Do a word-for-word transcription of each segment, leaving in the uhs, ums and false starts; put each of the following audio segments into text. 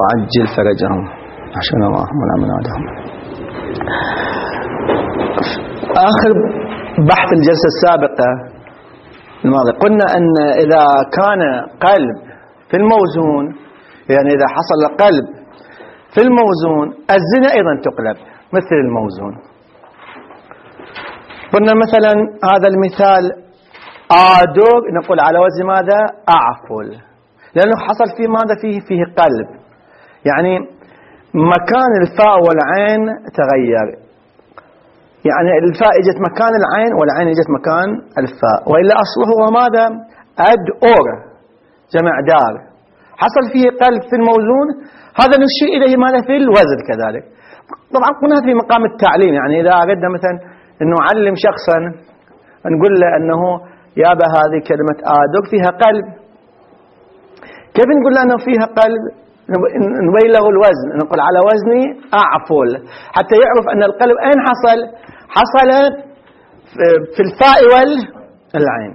وعجل فرجهم عشان الله ولا منادهم. آخر بحث الجلسة السابقة الماضي قلنا أن إذا كان قلب في الموزون، يعني إذا حصل قلب في الموزون الزنا أيضا تقلب مثل الموزون. قلنا مثلا هذا المثال آدوغ، نقول على وزن ماذا؟ أعفل، لأنه حصل فيه ماذا؟ فيه فيه قلب، يعني مكان الفاء والعين تغير، يعني الفاء اجت مكان العين والعين اجت مكان الفاء، وإلا أصله هو ماذا؟ أد أور جمع دار، حصل فيه قلب في الموزون، هذا نشير إليه ماذا؟ في الوزن كذلك. طبعا قلنا في مقام التعليم، يعني إذا أردنا مثلا أنه نعلم شخصا نقول له أنه يابا هذه كلمة آدوغ فيها قلب، كيف نقول له أنه فيها قلب؟ نبين له الوزن، نقول على وزني أعفل، حتى يعرف أن القلب أين حصل؟ حصل في الفاء والعين.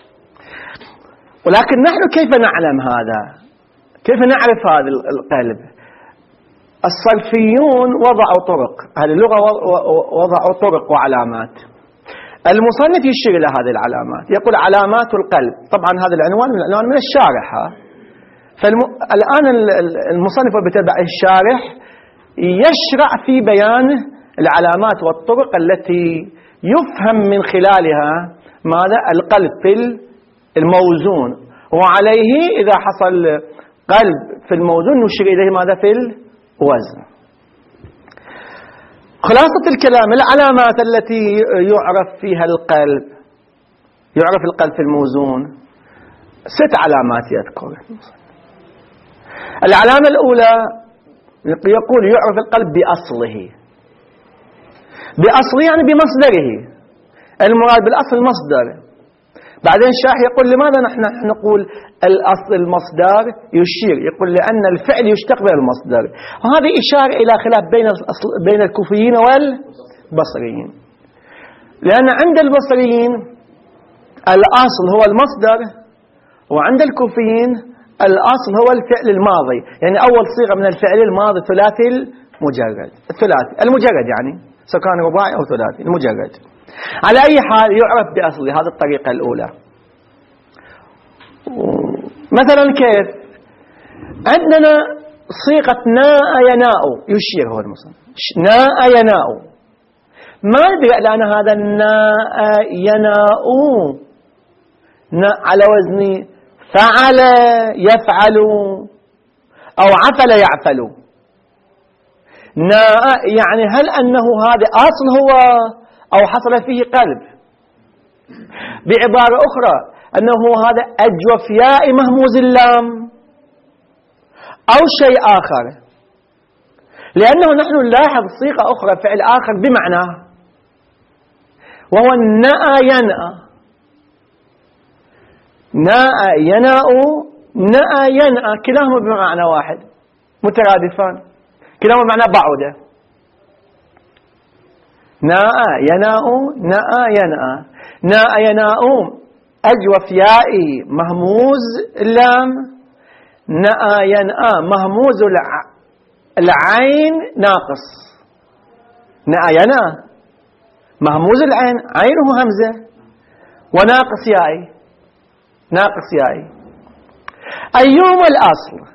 ولكن نحن كيف نعلم هذا؟ كيف نعرف هذا القلب؟ الصرفيون وضعوا طرق، أهل اللغة وضعوا طرق وعلامات. المصنف يشير إلى هذه العلامات، يقول علامات القلب، طبعا هذا العنوان من العنوان من الشارح. فالآن المصنف وبتبع الشارح يشرع في بيان العلامات والطرق التي يفهم من خلالها ماذا؟ القلب في الموزون، وعليه إذا حصل قلب في الموزون نشير إليه ماذا؟ في الوزن. خلاصة الكلام العلامات التي يعرف فيها القلب، يعرف القلب في الموزون ست علامات يذكر. العلامة الأولى يقول يعرف القلب بأصله، بأصله يعني بمصدره، المراد بالأصل المصدر. بعدين الشارح يقول لماذا نحن نقول الأصل المصدر؟ يشير يقول لأن الفعل يشتق من المصدر، وهذه إشارة إلى خلاف بين بين الكوفيين والبصريين، لأن عند البصريين الأصل هو المصدر، وعند الكوفيين الأصل هو الفعل الماضي، يعني أول صيغة من الفعل الماضي ثلاثي المجرد، الثلاثي المجرد يعني سواء كان رباعي أو ثلاثي المجرد. على أي حال يعرف بأصله، هذه الطريقة الأولى. مثلا كيف؟ عندنا صيغة ناء يناء، يشير هو المصنف ناء يناء، ما ندري لأن هذا الناء يناء ناء على وزن فعل يفعل أو عفل يعفل. ناء يعني هل أنه هذا أصل هو أو حصل فيه قلب؟ بعبارة أخرى أنه هذا أجوف ياء مهموز اللام أو شيء آخر، لأنه نحن نلاحظ صيغة أخرى فعل آخر بمعناه وهو ناء ينأى، ناء يناء ناء ينأى كلاهما بمعنى واحد مترادفان، كلاهما بمعنى بعودة. ناء يناء ناء ينأى، ناء يناء أجوف ياء مهموز اللام، ناء ينأى مهموز العين ناقص، ناء ينأى مهموز العين عينه همزة وناقص ياء، ناقص ياء. أيهما الأصل؟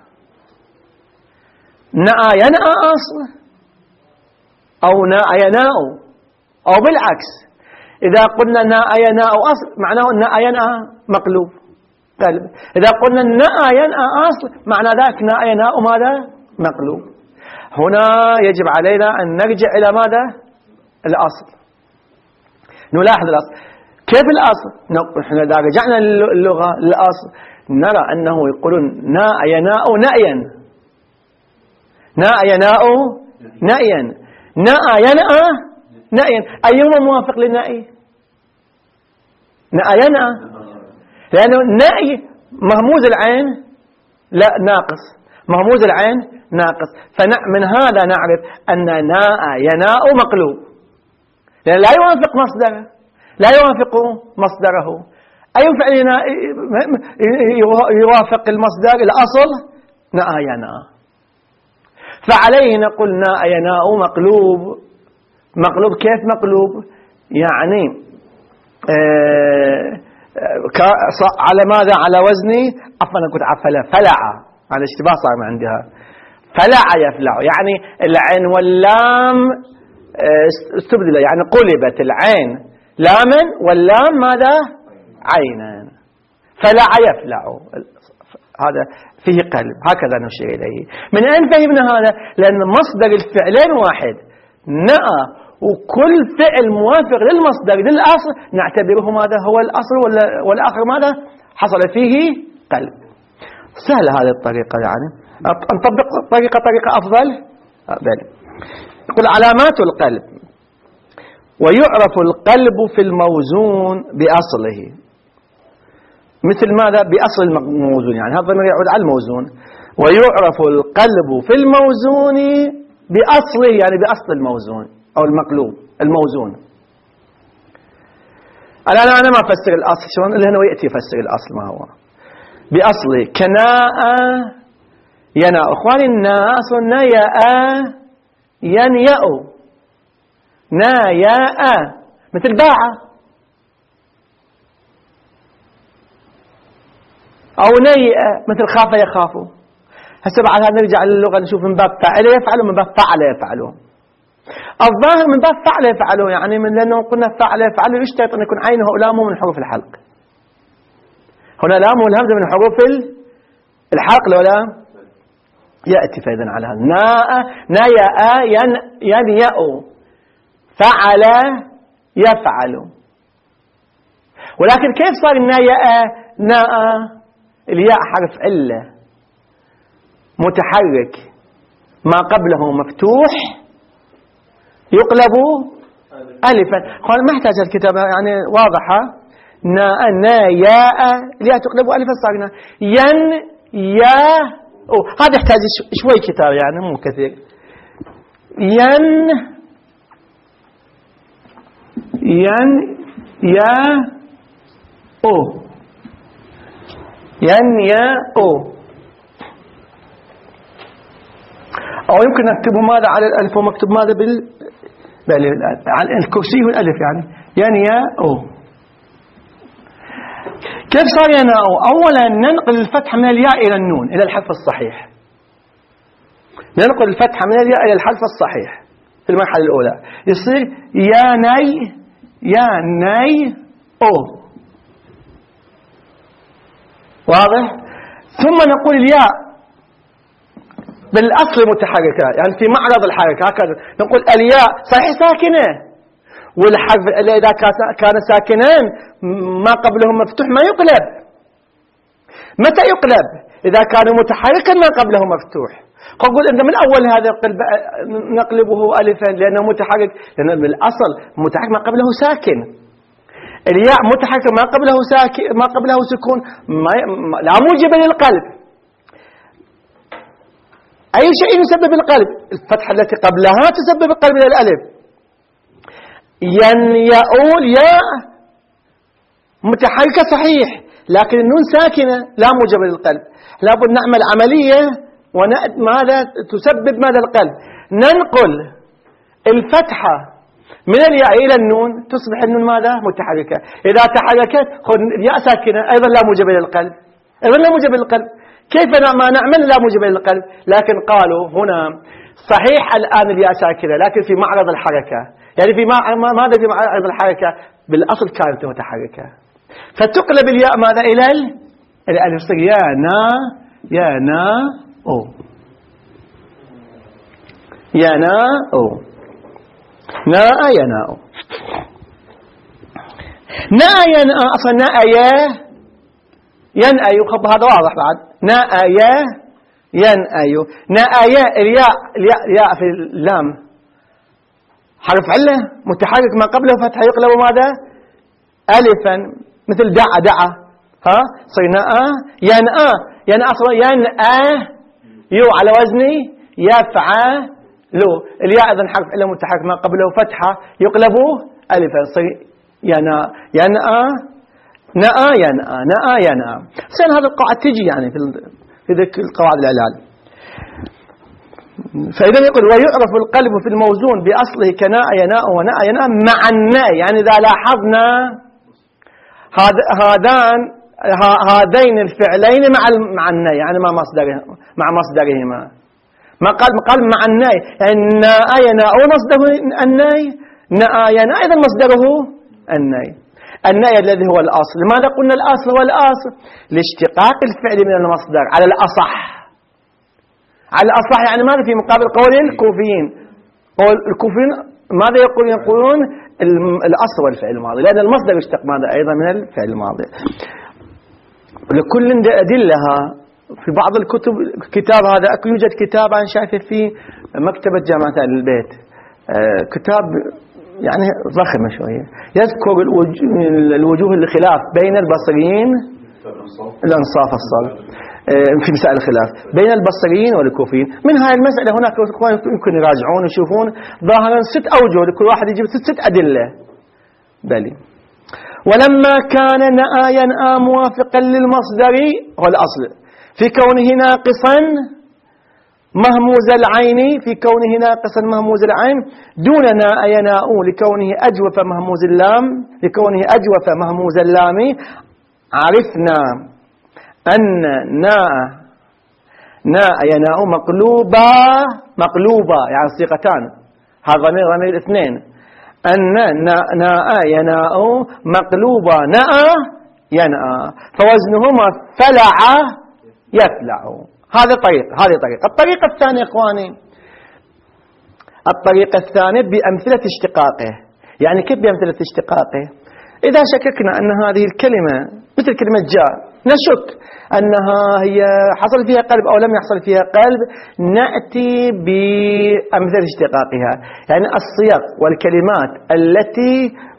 ناء ينأى أصل أو ناء يناء، أو بالعكس إذا قلنا ناء يناء أصل معناه ناء ينأى مقلوب قلب، إذا قلنا ناء ينأى أصل معنى ذلك ناء يناء ماذا؟ مقلوب. هنا يجب علينا أن نرجع إلى ماذا؟ الأصل، نلاحظ الأصل. كيف الأصل؟ نحن إذا رجعنا اللغة للأصل نرى أنه يقولون ناء يناء نأيا، ناء يناء نأيا، ناء ينأى نأيا. أيهما موافق للنأي؟ ناء ينأى، لأنه نأي مهموز العين لا ناقص، مهموز العين ناقص، فمن هذا نعرف أن ناء يناء مقلوب، لأن لا يوافق مصدره، لا يوافق مصدره. أي فعل يوافق المصدر الأصل؟ ناء يناء. فعليه نقول ناء يناء مقلوب. مقلوب كيف مقلوب؟ يعني آه على ماذا؟ على وزني عفوا قلت عفلا فلع، هذا اشتباه صار من عندها. فلع يفلع، يعني العين واللام استبدل، يعني قلبت العين لاما واللام ماذا؟ عينا. فلع يفلع، هذا فيه قلب، هكذا نشير إليه. من أين فهمنا هذا؟ لأن مصدر الفعلين واحد، نأى، وكل فعل موافق للمصدر للأصل نعتبره ماذا هو الأصل، والآخر ماذا حصل فيه قلب. سهلة هذه الطريقة، يعني نطبق طريقة طريقة أفضل. بل يقول علامات القلب: ويعرف القلب في الموزون بأصله. مثل ماذا؟ بأصل الموزون، يعني هذا الضمير يعود على الموزون. ويعرف القلب في الموزون بأصله، يعني بأصل الموزون أو المقلوب الموزون. الآن أنا ما أفسر الأصل، شلون اللي هنا ويأتي يفسر الأصل ما هو بأصله. كناء يناء، إخواني الناء أصل نياء ينيأ، ناياء مثل باع أو نيئ مثل خاف يخاف. هسه بعد هذا نرجع للغة نشوف من باب فعل يفعل ومن باب فعل يفعله. الظاهر من باب فعل يفعله، يعني من لأنه قلنا فعل يفعله يشترط أن يكون عينه لامه من حروف الحلق. هنا لامه والهمزة من حروف الحلق لو لا يأتي فإذن على هذا. ناء نيأ ين ينيأ، فعل يفعل. ولكن كيف صار نيأ ناء؟ الياء حرف علة متحرك ما قبله مفتوح يقلب ألفا. ما احتاج الكتابة يعني واضحة. ناء ناياء الياء تقلب ألفا صارنا ين يا. أوه. هذا يحتاج شوي كتاب يعني مو كثير. ين ين يا أو ين يا أو أو يمكن نكتبه ماذا على الألف ومكتوب ماذا بال على الكرسي والألف، يعني ين يا أو. كيف صار ينا أو؟ أولا ننقل الفتحة من الياء إلى النون إلى الحرف الصحيح. ننقل الفتحة من الياء إلى الحرف الصحيح في المرحلة الأولى، يصير يا ني يا ني أو. واضح؟ ثم نقول الياء بالأصل متحركة، يعني في معرض الحركة هكذا نقول الياء صحيح ساكنة، والحرف إذا كان ساكنا ما قبله مفتوح ما يقلب. متى يقلب؟ إذا كان متحركا ما قبله مفتوح. قل أنت من أول هذا نقلبه ألفا لأنه متحرك، لأن بالأصل متحرك ما قبله ساكن. الياء متحرك ما قبله ساكن ما قبله سكون ما لا موجب للقلب. أي شيء يسبب القلب، الفتحة التي قبلها تسبب القلب إلى الألف. ين يؤول ياء متحركة صحيح، لكن النون ساكنة لا موجب للقلب. لابد نعمل عملية وماذا تسبب ماذا القلب. ننقل الفتحة من الياء إلى النون تصبح النون ماذا متحركة. إذا تحركت الياء ساكنة أيضا لا موجب للقلب، أيضا لا موجب للقلب. كيف ما نعمل لا موجب للقلب؟ لكن قالوا هنا صحيح الآن الياء ساكنة لكن في معرض الحركة، يعني في ماذا في معرض الحركة؟ بالأصل كانت متحركة، فتقلب الياء ماذا إلى الألف، يصير يا نا يا نا أو يا نا أو نا يا نا أو نا يا نا. أصلا نا يا ينأي، خب هذا واضح بعد. نا يا ينأي نا يا الياء الياء في اللام حرف علة متحرك ما قبله فتحة يقلب ماذا ألفا مثل دع دع ها صينا ينأ ينأ أصلا ينأ يو على وزني يفعل لو. الياء إذن حرف علة متحرك ما قبله فتحة يقلب ألفا صي ينأ ينأ نأ ينأ نأ ينأ. سين هذا القواعد تجي يعني في في ذيك القواعد العلال. فإذا يقول ويعرف القلب في الموزون بأصله كناء يناء وناء يناء مع الناء، يعني إذا لاحظنا هذان هذين الفعلين مع مع الناء، يعني مع مصدره مع مصدرهما. ما قال قال مع الناء، يعني الناء يناء مصدره الناء، ناء يناء إذا مصدره الناء. الناء الذي هو الأصل. لماذا قلنا الأصل هو الأصل؟ لاشتقاق الفعل من المصدر على الأصح. على الأصح يعني ماذا في مقابل قول الكوفيين؟ قول الكوفيين ماذا يقولون؟ يقولون الأصل والفعل الماضي، لأن المصدر يشتق ماذا أيضا من الفعل الماضي. لكل أدلها في بعض الكتب. كتاب هذا يوجد كتاب أنا شايفه في مكتبة جامعة أهل البيت، كتاب يعني ضخمة شوية، يذكر الوجوه الخلاف بين البصريين الأنصاف الصالح في مسائل الخلاف بين البصريين والكوفيين. من هاي المسألة هناك يمكن يراجعون ويشوفون ظاهرا ست أوجه، لكل واحد يجيب ست, ست أدلة. بلي ولما كان ناء يناء موافقا للمصدر هو الأصل في كونه ناقصا مهموز العين، في كونه ناقصا مهموز العين دون ناء يناء لكونه أجوف مهموز اللام، لكونه أجوف مهموز اللام، عرفنا أن ناء ناء يناء مقلوبة مقلوبة يعني صيغتان، هذا ضمير ضمير الاثنين، أن ناء يناء مقلوبة ناء يناء، فوزنهما فلع يفلع. هذا طريق هذه طريقة. الطريقة الثانية إخواني، الطريقة الثانية بأمثلة اشتقاقه. يعني كيف بأمثلة اشتقاقه؟ إذا شككنا أن هذه الكلمة مثل كلمة جاء، نشك أنها هي حصل فيها قلب أو لم يحصل فيها قلب، نأتي بأمثلة اشتقاقها، يعني الصيغ والكلمات التي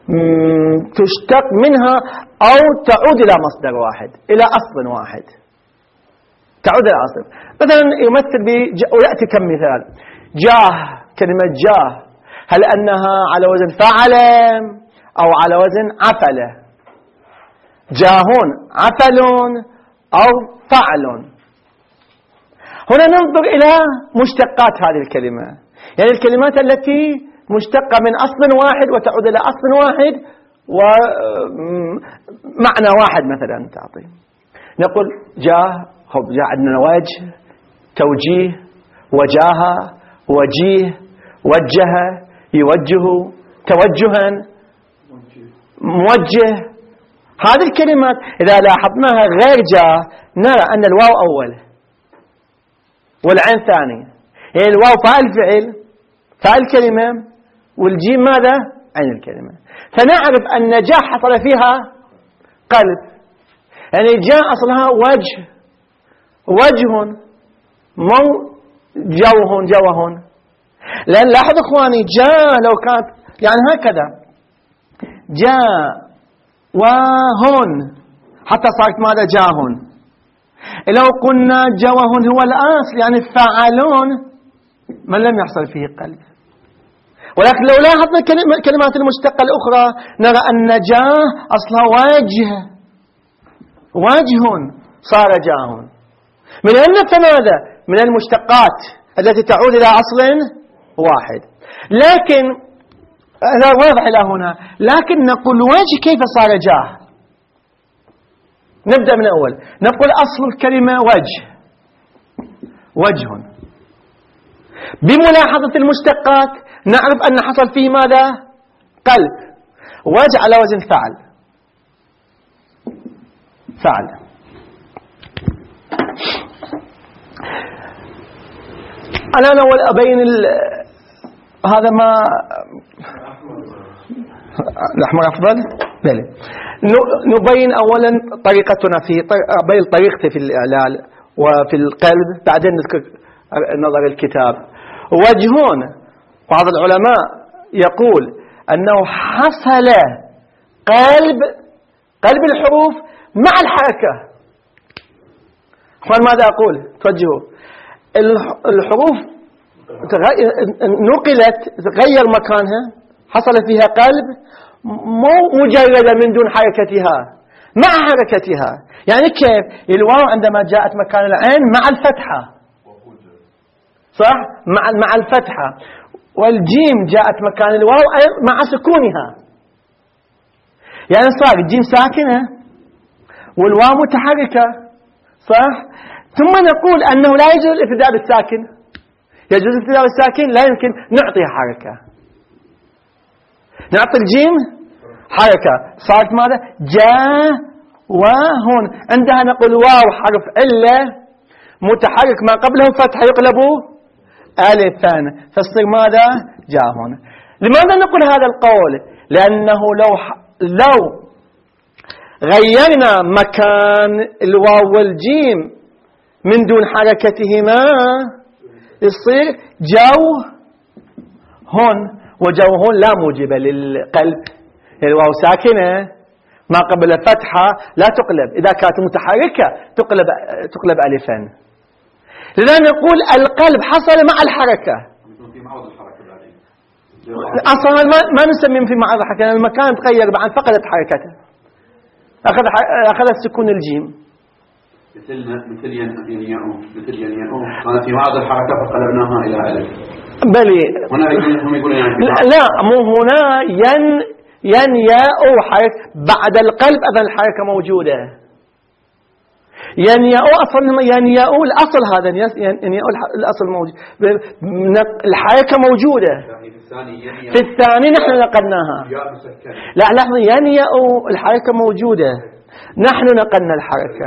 تشتق منها أو تعود إلى مصدر واحد، إلى أصل واحد، تعود إلى أصل. مثلا يمثل ويأتي كم مثال. جاه، كلمة جاه هل أنها على وزن فعل أو على وزن عفل؟ جاهون عفل أو فعل. هنا ننظر إلى مشتقات هذه الكلمة، يعني الكلمات التي مشتقة من أصل واحد وتعود إلى أصل واحد ومعنى واحد. مثلا تعطي نقول جاه، خب جاء عندنا وجه، توجيه، وجاهة، وجيه، وجه، يوجه، توجها، موجه. هذه الكلمات إذا لاحظناها غير جاء نرى أن الواو أول والعين ثاني، يعني الواو فاعل فعل فاعل كلمة، والجيم ماذا؟ عين الكلمة. فنعرف أن جاء حصل فيها قلب، يعني جاء أصلها وجه، وجه، مو جوه جوه. لأن لاحظ إخواني جاء لو كانت يعني هكذا جاء وهن حتى صارت ماذا؟ جاهن. لو قلنا جوهن هو الأصل يعني فعلون من لم يحصل فيه قلب. ولكن لو لاحظنا كلمات المشتقة الأخرى نرى أن جاه أصلها وجه، وجه صار جاهن. من أين فماذا؟ من المشتقات التي تعود إلى أصل واحد. لكن هذا واضح إلى هنا، لكن نقول وجه كيف صار جاه؟ نبدأ من أول، نقول أصل الكلمة وجه، وجه. بملاحظة المشتقات نعرف أن حصل فيه ماذا؟ قلب. وجه على وزن فعل، فعل. أنا أول أبين هذا ما الأحمر أفضل. بلى نبين أولا طريقتنا في بين طريقتي في الإعلال وفي القلب، بعدين نذكر نظر الكتاب. وجهون بعض العلماء يقول أنه حصل قلب قلب الحروف مع الحركة. أخوان ماذا أقول؟ توجهوا. الحروف نقلت، غير مكانها، حصل فيها قلب مو مجردة من دون حركتها، مع حركتها. يعني كيف؟ الواو عندما جاءت مكان العين مع الفتحة صح؟ مع مع الفتحة. والجيم جاءت مكان الواو مع سكونها، يعني صار الجيم ساكنة والواو متحركة، صح؟ ثم نقول أنه لا يجوز الابتداء بالساكن. يجوز الابتداء بالساكن؟ لا يمكن نعطيها حركة، نعطي الجيم حركة، صارت ماذا؟ جاء. وهون عندها نقول واو حرف علة متحرك ما قبله فتحة يقلب ألفا، فتصير ماذا؟ جاء هنا. لماذا نقول هذا القول؟ لأنه لو لو غيرنا مكان الواو والجيم من دون حركتهما يصير جو هون، وجو هون لا موجب للقلب. الواو ساكنة ما قبل فتحة لا تقلب، إذا كانت متحركة تقلب تقلب ألفا. لذا نقول القلب حصل مع الحركة. أصلا ما, ما نسميه في معرض الحركة، المكان تغير بعد فقدت حركته، أخذ أخذت سكون الجيم. مثل مثل ينياء مثل ينياء كانت في معرض الحركة فقلبناها إلى ألف. بلي هنا هم يقولون يعني لا مو هنا ين ينياء حركة بعد القلب، أذن الحركة موجودة. ينياء أصلا ينياء الأصل، هذا ينياء الأصل موجود، الحركة موجودة. في الثاني نحن نقلناها. لا لحظة، ينياء الحركة موجودة، نحن نقلنا الحركة.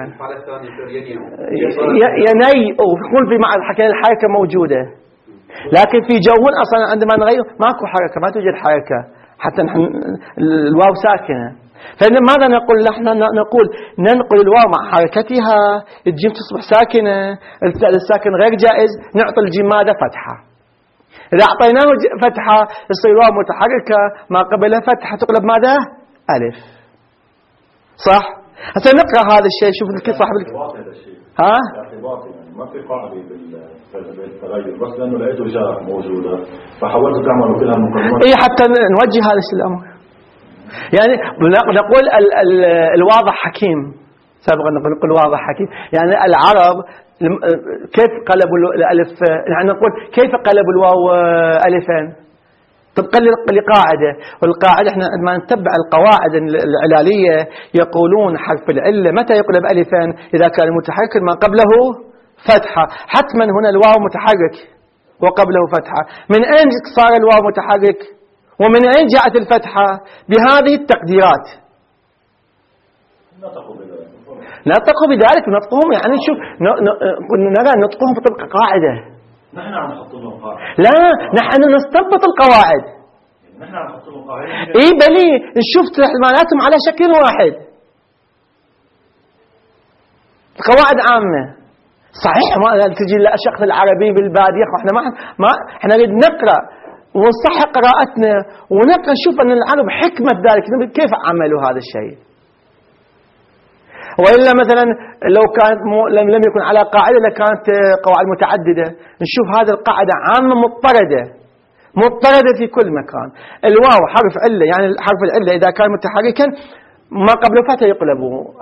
ينيء يقول في معنى الحركة الحركة موجودة، لكن في جو أصلا عندما نغير ماكو حركة، ما توجد حركة، حتى نحن الواو ساكنة. فماذا نقول؟ نحن نقول ننقل الواو مع حركتها، الجيم تصبح ساكنة، الساكن غير جائز، نعطي الجيم ماذا؟ فتحة. إذا أعطيناه فتحة يصير الواو متحركة ما قبلها فتحة تقلب ماذا؟ ألف، صح؟ هسه نقرأ هذا الشيء. شوف كيف صاحب ها؟ ما في قاعدة بالتغير، بس لأنه لقيته جاء موجودة فحاولت تعمل كلها مقدمات. إيه حتى نوجه هذا الأمر. يعني نقول ال ال الواضح حكيم، سابقا نقول الواضح حكيم، يعني العرب كيف قلبوا الألف، يعني نقول كيف قلبوا الواو ألفين طبقا لقاعدة، والقاعدة احنا عندما نتبع القواعد العلالية يقولون حرف العلة متى يقلب ألفين؟ إذا كان متحرك ما قبله فتحة، حتما هنا الواو متحرك وقبله فتحة. من أين صار الواو متحرك ومن أين جاءت الفتحة؟ بهذه التقديرات نطقوا بذلك. نطقهم يعني شوف نرى نطقهم بطبق قاعدة. نحن عم نحط لهم قاعدة. لا نحن نستنبط القواعد. نحن عم نحط لهم قاعدة. اي بلي شفت معناتهم على شكل واحد، القواعد عامة صحيح. ما تجي الشخص العربي بالبادية، احنا ما ما احنا نريد نقرأ ونصحح قراءتنا ونقرأ نشوف ان العرب حكمة ذلك كيف عملوا هذا الشيء. وإلا مثلا لو كانت لم لم يكن على قاعدة لكانت قواعد متعددة. نشوف هذه القاعدة عامة مضطردة مضطردة في كل مكان. الواو حرف علة، يعني حرف العلة إذا كان متحركا ما قبل فتحة يقلب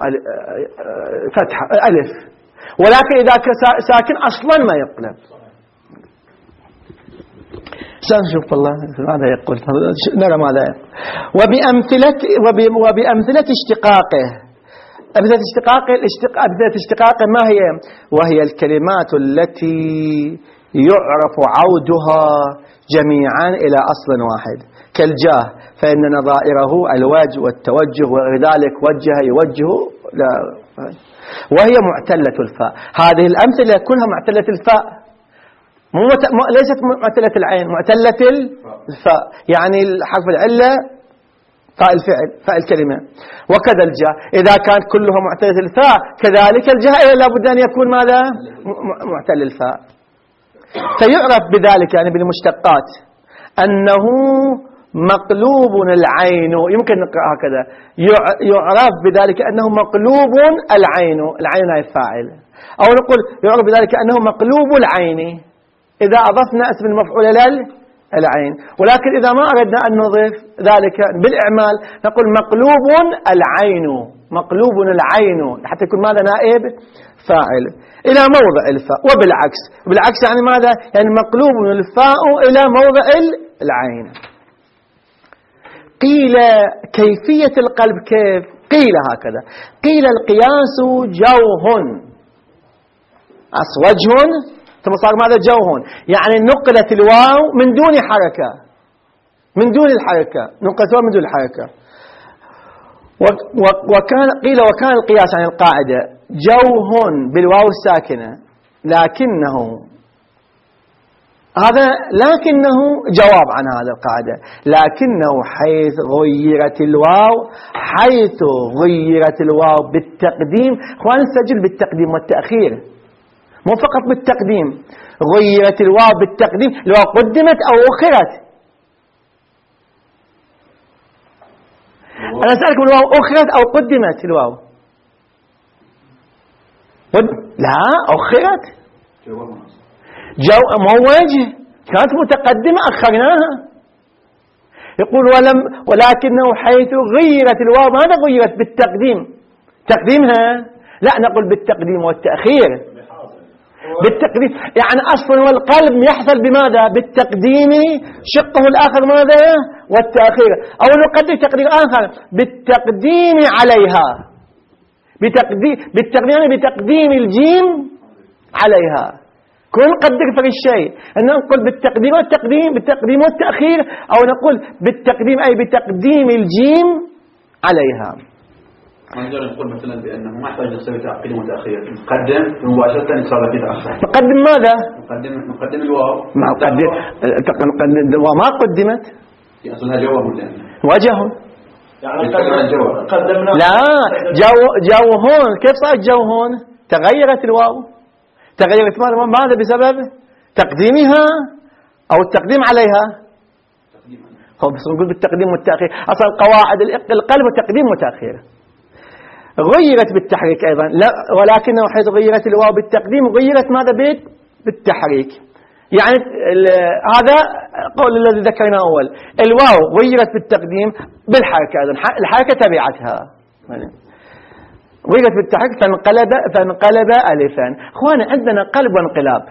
فتحة ألف، ولكن إذا ساكن أصلا ما يقلب. سنشوف الله ماذا يقول، نرى ماذا يقول. وبأمثلة وبأمثلة اشتقاقه. أمثلة اشتقاقه أمثلة اشتقاقه ما هي؟ وهي الكلمات التي يعرف عودها جميعا إلى أصل واحد، كالجاه فإن نظائره الوجه والتوجه وذلك وجه يوجه، لا وهي معتلة الفاء. هذه الأمثلة كلها معتلة الفاء، مو ليست معتلة العين، معتلة الفاء، يعني الحرف العلة فاء الفعل فاء الكلمة. وكذا الجاء إذا كانت كلها معتلة الفاء كذلك الجاء لابد أن يكون ماذا؟ معتل الفاء. فيعرف بذلك يعني بالمشتقات أنه مقلوب العين، يمكن نقرأ هكذا، يعرف بذلك أنه مقلوب العين، العين هي الفاعل، أو نقول يعرف بذلك أنه مقلوب العين إذا أضفنا اسم المفعول إلى العين. ولكن إذا ما أردنا أن نضيف ذلك بالإعمال نقول مقلوب العين، مقلوب العين حتى يكون ماذا نائب فاعل إلى موضع الفاء. وبالعكس، بالعكس يعني ماذا؟ يعني مقلوب الفاء إلى موضع العين. قيل كيفية القلب كيف؟ قيل هكذا، قيل القياس جوه وجه ثم صار ماذا؟ جوه، يعني نقلت الواو من دون حركة، من دون الحركة، نقلت الواو من دون الحركة. وكان قيل وكان القياس عن القاعدة جوه بالواو الساكنة، لكنه هذا لكنه جواب عن هذا القاعدة، لكنه حيث غيرت الواو، حيث غيرت الواو بالتقديم. اخوان نسجل بالتقديم والتأخير، مو فقط بالتقديم، غيرت الواو بالتقديم، الواو قدمت أو أخرت. أنا أسألكم الواو أخرت أو قدمت؟ الواو لا أخرت، جو مو وجه، كانت متقدمة أخرناها. يقول ولم ولكنه حيث غيرت الواو، ماذا غيرت؟ بالتقديم، تقديمها لا، نقول بالتقديم والتأخير. بالتقديم يعني أصلا والقلب يحصل بماذا؟ بالتقديم شقه الآخر ماذا؟ والتأخير. أو نقدر تقدير آخر بالتقديم عليها، بتقديم بالتقديم يعني بتقديم الجيم عليها. كل نقدر في الشيء أن نقول بالتقديم والتقديم، بالتقديم والتأخير، أو نقول بالتقديم أي بتقديم الجيم عليها. ما نقدر نقول مثلا بأنه ما يحتاج نسوي تقديم وتأخير، نقدم مباشرة نصاب في تأخير. نقدم ماذا؟ نقدم نقدم الواو. ما قدم نقدم الواو ما قدمت. في أصلها جواب ولا؟ وجه. يعني قدمنا. لا جو جو هون، كيف صار جو هون؟ تغيرت الواو، تغيرت ماذا؟ بسبب تقديمها أو التقديم عليها. هو بس نقول بالتقديم والتأخير، أصلا قواعد القلب تقديم وتأخير. غيرت بالتحريك أيضا، لا ولكنه حيث غيرت الواو بالتقديم غيرت ماذا؟ بالتحريك. يعني هذا قول الذي ذكرناه أول، الواو غيرت بالتقديم بالحركة أيضا، الحركة تبعتها غيرت بالتحريك فانقلب فانقلب ألفا. أخوانا عندنا قلب وانقلاب،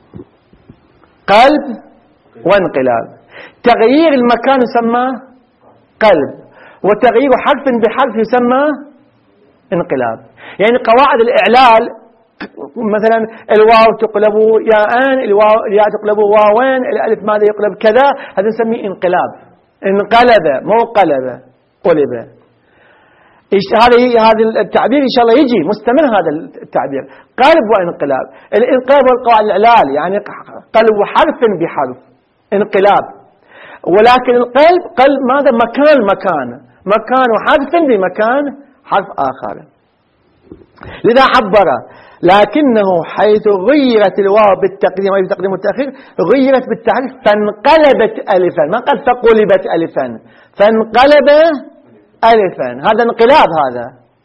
قلب وانقلاب. تغيير المكان يسمى قلب، وتغيير حرف بحرف يسمى انقلاب. يعني قواعد الإعلال مثلا الواو تقلب ياءان، الواو الياء تقلب واوين، الألف ماذا يقلب كذا، هذا نسميه انقلاب. انقلب مو قلب، قلب. هذا هذا التعبير إن شاء الله يجي مستمر، هذا التعبير قلب وانقلاب. الانقلاب والقواعد الإعلال يعني قلب حرف بحرف، انقلاب. ولكن القلب قلب ماذا؟ مكان مكان مكان حرف بمكان حرف آخر. لذا عبر لكنه حيث غيرت الواو بالتقديم أي بالتقديم والتأخير غيرت بالتحريك فانقلبت ألفا، ما قال فقلبت ألفا، فانقلب ألفا، هذا انقلاب. هذا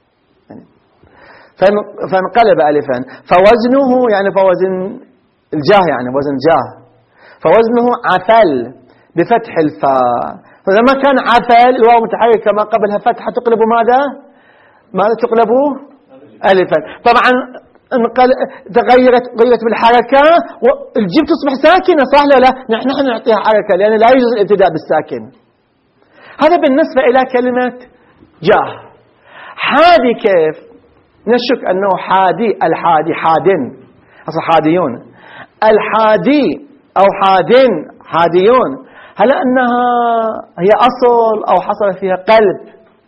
فانقلب ألفا. فوزنه يعني فوزن الجاه، يعني وزن جاه، فوزنه عفل بفتح الفاء. فإذا ما كان عفل الواو متحركة ما قبلها فتحة تقلب ماذا؟ ماذا تقلب؟ ألفا. طبعا تغيرت غيرت بالحركة والجيم تصبح ساكنة، صح لا لا؟ نحن نحن نعطيها حركة لأن لا يجوز الابتداء بالساكن. هذا بالنسبة إلى كلمة جاه. حادي كيف؟ نشك أنه حادي، الحادي حادن، أصل حاديون، الحادي أو حادن حاديون، هل أنها هي أصل أو حصل فيها قلب؟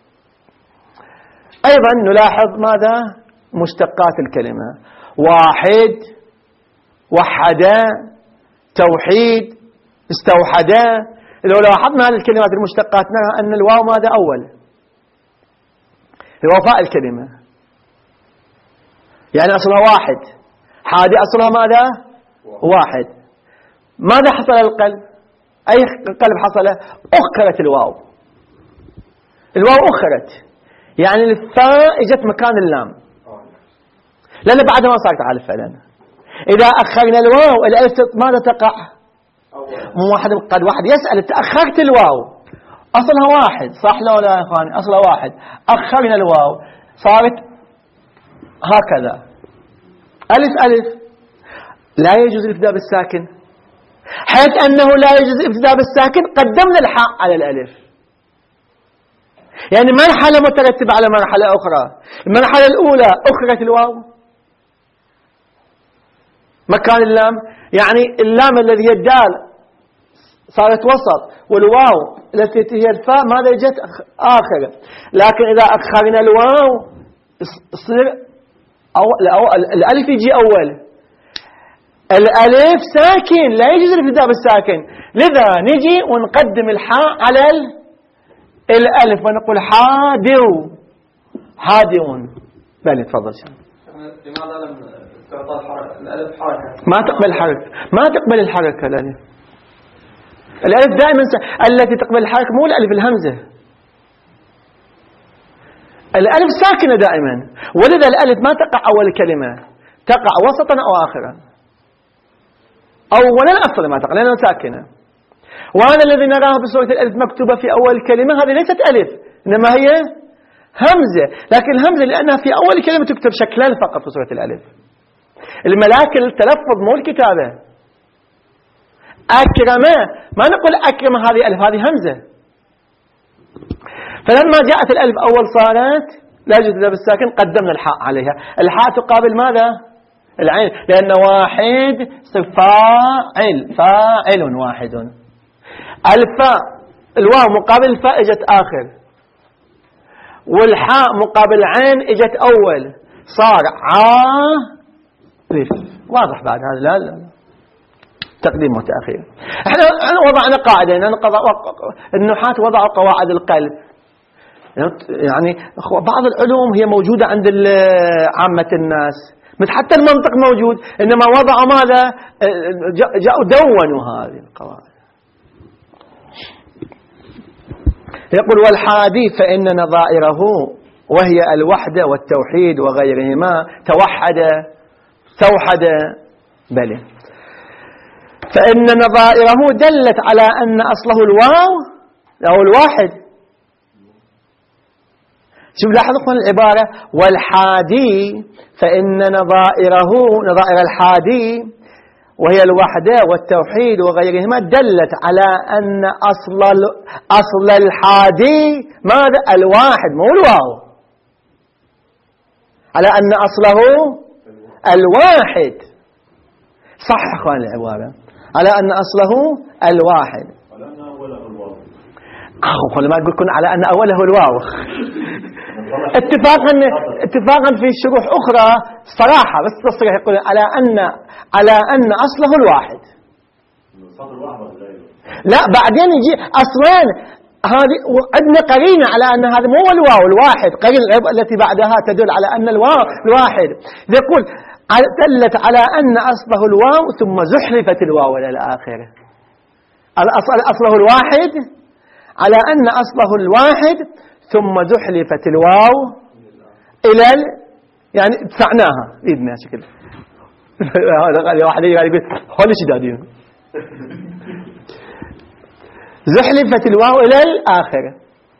أيضا نلاحظ ماذا؟ مشتقات الكلمة، واحد، وحدا، توحيد، استوحدا. لو لاحظنا هذه الكلمات المشتقات نرى أن الواو ماذا؟ أول، الوفاء الكلمة، يعني أصلها واحد. حادي أصلها ماذا؟ واحد. ماذا حصل للقلب؟ أي قلب حصل؟ أخرت الواو، الواو أخرت، يعني الفاء اجت مكان اللام، لأن بعدها ما صارت على فعلا. إذا أخرنا الواو الألف ماذا تقع؟ مو واحد قد واحد يسأل تأخرت الواو أصلها واحد صح لا لا يا إخواني أصلها واحد أخرنا الواو صارت هكذا ألف ألف لا يجوز الابتداء بالساكن حيث أنه لا يجوز الابتداء بالساكن قدمنا الحاء على الألف يعني مرحلة مترتبة على مرحلة أخرى المرحلة الأولى أخرت الواو مكان اللام يعني اللام الذي هي الدال صارت وسط والواو التي هي الفاء ماذا جت آخر لكن إذا أخرنا الواو يصير الألف يجي أول الألف ساكن لا يجوز الابتداء بالساكن لذا نجي ونقدم الحاء على الألف ونقول حادو حادون بل تفضل شان لماذا لم تعطى الألف حركة ما تقبل الحركة ما تقبل الحركة الألف الألف دائما س... التي تقبل الحركة مو الألف الهمزة الألف ساكنة دائما ولذا الألف ما تقع أول كلمة تقع وسطا أو آخرا أولا أصلا ما تقع لأنها ساكنة وهذا الذي نراه بصورة الألف مكتوبة في أول كلمة هذه ليست ألف إنما هي همزة لكن الهمزة لأنها في أول كلمة تكتب شكلان فقط في صورة الألف الملاك التلفظ مو الكتابة أكرمة ما نقول أكرمة هذه ألف هذه همزة فلما جاءت الألف أول صارت لا يجوز بالساكن قدمنا الحاء عليها الحاء تقابل ماذا العين لأن واحد فاعل فاعل واحد الفاء الواو مقابل الفاء اجت آخر والحاء مقابل عين اجت أول صار عارف واضح بعد هذا لا لا تقديم وتأخير احنا وضعنا قاعدة النحاة وضعوا قواعد القلب يعني بعض العلوم هي موجودة عند عامة الناس مثل حتى المنطق موجود إنما وضعوا ماذا جاءوا دونوا هذه القواعد يقول والحادي فإن نظائره وهي الوحدة والتوحيد وغيرهما توحد توحد بل فإن نظائره دلت على أن أصله الواو أو الواحد شوف لاحظوا اخوان العبارة والحادي فإن نظائره نظائر الحادي وهي الوحدة والتوحيد وغيرهما دلت على أن أصل أصل الحادي ماذا الواحد مو الواو على أن أصله الواحد صح اخوان العبارة على أن أصله الواحد على أن أوله الواو أخو لما تقول كن على أن أوله الواو اتفاقا اتفاقا في شروح أخرى صراحة بس تصريح يقول على أن على أن أصله الواحد لا بعدين يجي أصلا هذه عندنا قرينة على أن هذا مو الواو الواحد قرينة التي بعدها تدل على أن الواو الواحد يقول دلت على أن أصله الواو ثم زحلفت الواو إلى الآخرة أصله الواحد على أن أصله الواحد ثم زحلفت الواو إلى ال... يعني دفعناها بإذنها شكل هذا واحد يقول هل شدادين زحلفت الواو إلى الآخرة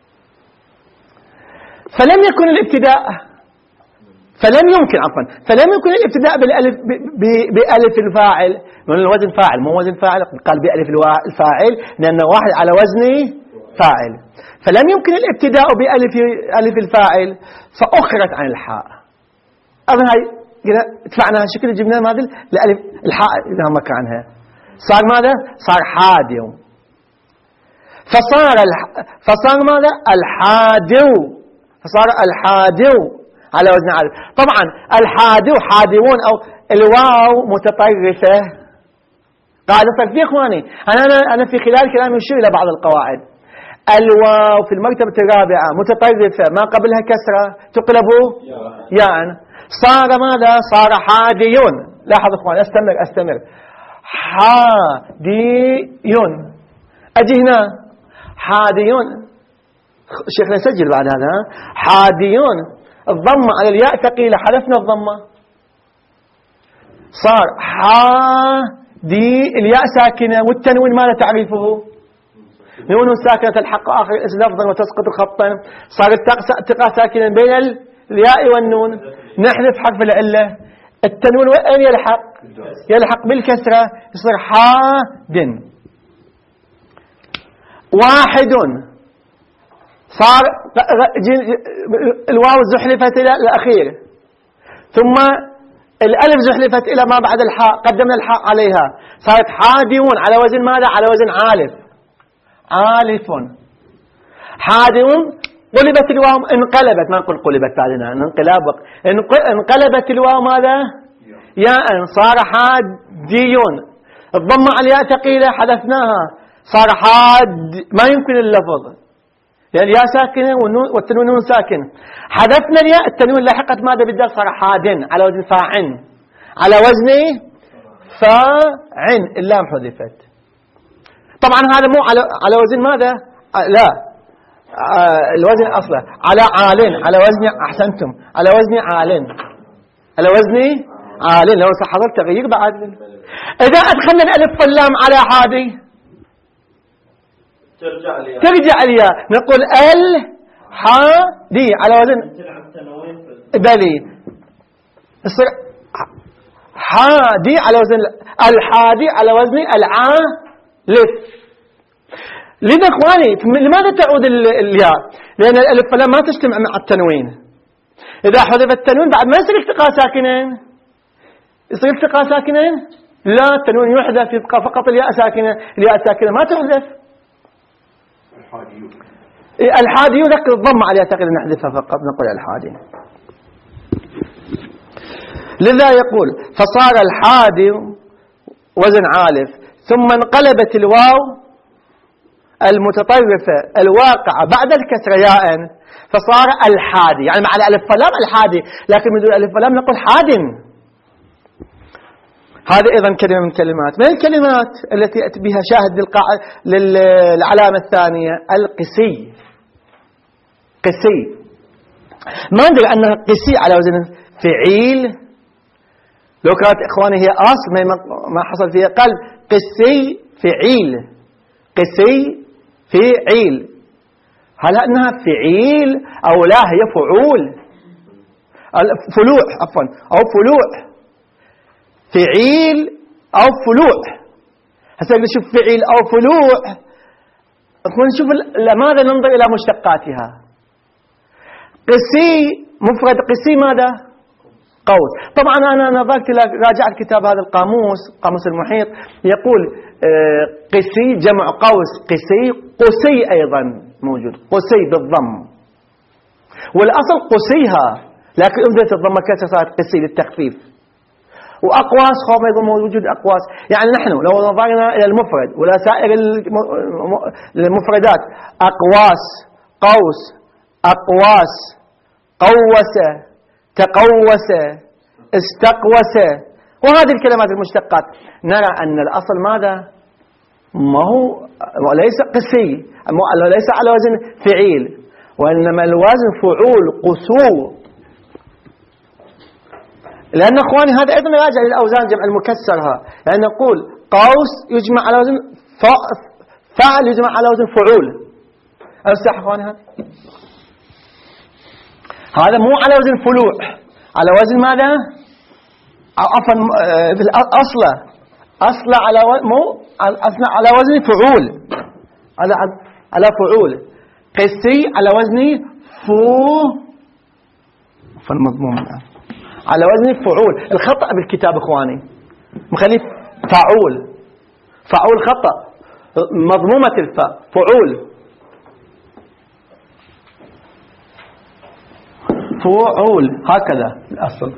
فلم يكن الابتداء فلم يمكن عفوا فلم يكن الابتداء بالالف بألف الفاعل من الوزن فاعل مو وزن فاعل قال بألف الفاعل لأنه واحد على وزن فاعل فلم يمكن الابتداء بألف ألف الفاعل فأخرت عن الحاء أظن هاي دفعناها شكل جبنا ماذا لألف الحاء إذا مكانها صار ماذا صار حادي فصار الح... فصار ماذا الحادو فصار الحادو على وزن عادي طبعا الحادو حاديون أو الواو متطرفة قاعدة في إخواني أنا, أنا, أنا في خلال كلامي أشير إلى بعض القواعد الواو في المرتبة الرابعة متطرفة ما قبلها كسرة تقلب ياء صار ماذا صار حاديون لاحظ إخواني أستمر أستمر حاديون أجي هنا حاديون شيخنا سجل بعد هذا حاديون الضمة على الياء ثقيلة حذفنا الضمة صار حاديون دي الياء ساكنة والتنوين ماذا تعريفه؟ نون ساكنة تلحق آخر لفظا وتسقط خطا، صار التقاء ساكنا بين الياء والنون، نحذف حرف العلة، التنوين وين يلحق؟ يلحق بالكسرة، يصير حاد. واحد صار الواو زحلفت إلى الأخير، ثم الألف زحلفت إلى ما بعد الحاء، قدمنا الحاء عليها، صارت حادون على وزن ماذا؟ على وزن عالف. عالف. حادون قلبت الواو، انقلبت، ما نقول قلبت بعدنا انقلاب، انقلبت الواو ماذا؟ ياء، صار حاديون. الضمة على الياء ثقيلة حذفناها، صار حاد، ما يمكن اللفظ لأن الياء ساكنة والتنوين نون ساكن، حذفنا الياء، التنوين لاحقت ماذا بالدال؟ صار حادن على وزن فاعن، على وزن فاعن، اللام حذفت. طبعا هذا مو على على وزن ماذا؟ لا، الوزن أصله على عالين، على وزن، أحسنتم، على وزن عالين، على وزن عالين. لو حصل تغيير بعد، إذا أدخلنا الألف واللام على حادي ترجع الياء، ترجع الياء، نقول ال حادي على وزن بلي، يصير حادي على وزن الحادي على وزن العالف. لذا اخواني لماذا تعود الياء؟ لأن الألف واللام ما تجتمع مع التنوين، إذا حذف التنوين بعد ما يصير التقاء ساكنين، يصير التقاء ساكنين؟ لا، التنوين يحذف، يبقى فقط الياء ساكنة، الياء الساكنة ما تحذف. الحاديون الحاديون ذكر الضم عليها تقدر نحذفها فقط، نقول الحادي. لذا يقول فصار الحادي وزن عالف، ثم انقلبت الواو المتطرفة الواقعة بعد الكسر ياء، فصار الحادي، يعني مع الألف واللام الحادي، لكن من دون الألف واللام نقول حاد. هذه أيضا كلمة من كلمات من الكلمات التي يأتي بها شاهد للعلامة الثانية، القسي. قسي ما ندري أنها قسي على وزن فعيل، لو كانت إخواني هي أصل ما حصل فيها قلب، قسي فعيل، قسي فعيل، هل أنها فعيل أو لا هي فعول؟ فلوح عفوا، أو فلوح، فعيل أو فلوح. هسه نشوف فعيل أو فلوح، نشوف لماذا ننظر إلى مشتقاتها. قسي مفرد قسي ماذا؟ قوس. طبعا أنا نظرت إلى راجعت كتاب هذا القاموس، قاموس المحيط، يقول قسي جمع قوس، قسي قسي أيضا موجود، قسي بالضم، والأصل قسيها، لكن أبدلت الضمة كسر صارت قسي للتخفيف. وأقواس خوف يقول موجود أقواس، يعني نحن لو نظرنا إلى المفرد ولا سائر المفردات، أقواس، قوس، أقواس، قوس، تقوس، استقوس، وهذه الكلمات المشتقات، نرى أن الأصل ماذا؟ ما هو ليس قسي، ليس على وزن فعيل، وإنما الوزن فعول، قسو. لأن أخواني هذا أيضا راجع للأوزان جمع المكسرها، يعني نقول قوس يجمع على وزن فعل، يجمع على وزن فعول. أمسح أخواني هذا هذا مو على وزن فلوح، على وزن ماذا؟ عفوا أصله أصله على مو أصله على وزن فعول، على على فعول. قسي على وزن فو، فالمضمون على وزن فعول. الخطأ بالكتاب اخواني مخلي فعول، فعول خطأ، مضمومة الفاء، فعول، فعول هكذا الأصل.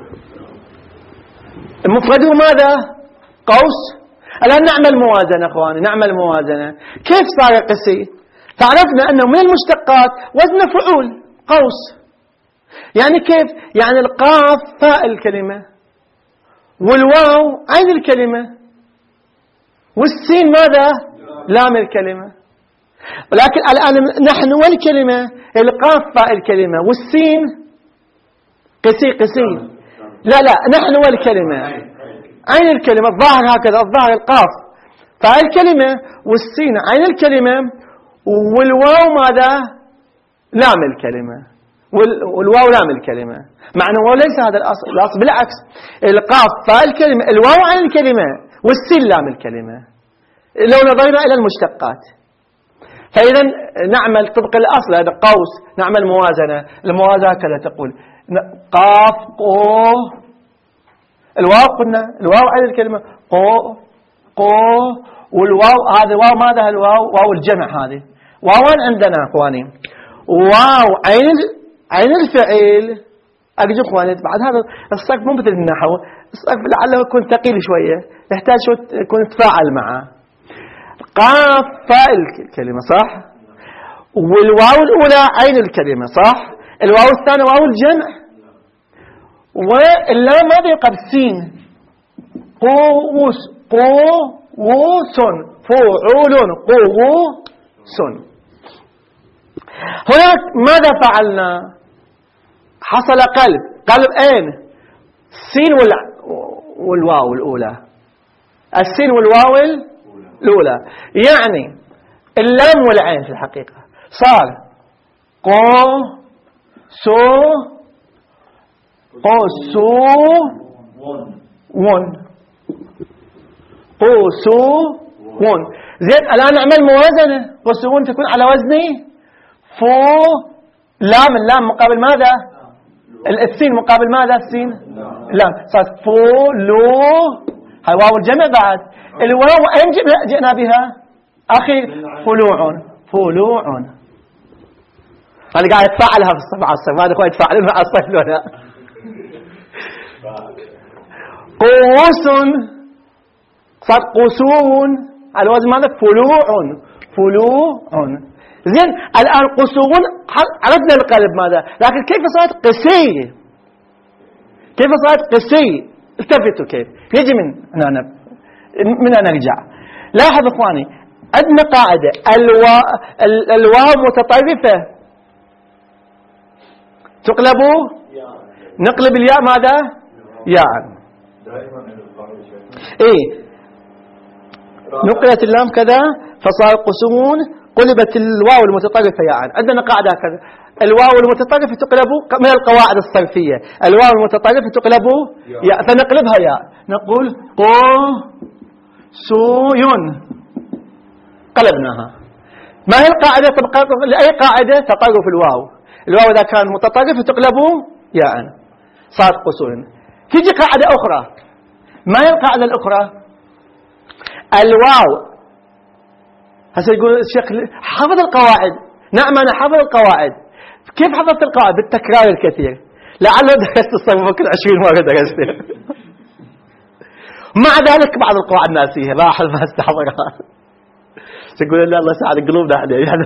المفرد ماذا؟ قوس. الآن نعمل موازنة اخواني، نعمل موازنة. كيف صار قسي؟ تعرفنا أنه من المشتقات وزن فعول قوس، يعني كيف؟ يعني القاف فاء الكلمة، والواو عين الكلمة، والسين ماذا؟ لام الكلمة. ولكن الآن نحن والكلمة القاف فاء الكلمة والسين قسي قسي، لا لا نحن والكلمة عين الكلمة الظاهر هكذا، الظاهر القاف فاعل الكلمة، والسين عين الكلمة، والواو ماذا؟ لام الكلمة، والواو لام الكلمة. معنى هو ليس هذا الأصل، الأصل بالعكس، القاف فاعل الكلمة، الواو عين الكلمة، والسين لام الكلمة لو نظرنا إلى المشتقات. فإذا نعمل طبق الأصل، هذا قوس، نعمل موازنة. الموازنة كذا تقول قاف قو، الواو قلنا الواو عين الكلمة قو قو، والواو هذا واو ماذا؟ الواو واو الجمع، هذه واوان عندنا اخواني، واو عين عين الفعل. اجي اخواني بعد هذا الصرف مو مثل النحو، الصرف لعله يكون ثقيل شويه، يحتاج شو يكون تفاعل معه. قاف فاعل الكلمه صح، والواو الاولى عين الكلمه صح، الواو الثانيه واو الجمع، واللام ماذا يقع بالسين؟ قوس قوس، فعول قوس. هناك ماذا فعلنا؟ حصل قلب، قلب اين؟ السين والواو الاولى، السين والواو الاولى، يعني اللام والعين في الحقيقه صار قو سو قوسو ون قوسو ون. زين الآن نعمل موازنة، قوسو ون تكون على وزني فو، لام اللام مقابل ماذا؟ السين مقابل ماذا؟ السين لام، صارت فو لو، هاي واو الجمع. بعد الواو أين جئنا بها؟ أخي فلوع، فلوع. أنا قاعد أتفاعلها في الصف على الصف، هذا أخوة يتفاعلون مع الصف لولا. قوس صار قسون على وزن ماذا؟ فلوع فلوع. زين الآن قسون عرفنا القلب ماذا، لكن كيف صارت قسي؟ كيف صارت قسي؟ التفتوا كيف يجي من هنا، من هنا نرجع. لاحظ اخواني عندنا قاعدة الواو الواو متطرفة تقلبوا، نقلب الياء ماذا؟ ياء. ايه نقلت اللام كذا فصار قسون، قلبت الواو المتطرفة ياء. عندنا قاعدة كذا، الواو المتطرفة تقلب من القواعد الصرفية، الواو المتطرفة تقلب ياء، فنقلبها ياء، نقول قو سويون، قلبناها. ما هي القاعدة؟ لأي قاعدة؟ تطرف الواو، الواو إذا كان متطرف تقلب ياء، صارت قسون. تيجي قاعدة أخرى، ما هي القاعدة الأخرى؟ الواو هسه يقول الشيخ حفظ القواعد. نعم أنا حفظ القواعد. كيف حفظت القواعد؟ بالتكرار الكثير، لعله درست الصف ممكن عشرين مرة درست. مع ذلك بعض القواعد ناسيها، لاحظ ما استحضرها. يقول الله الله يساعد قلوبنا يعني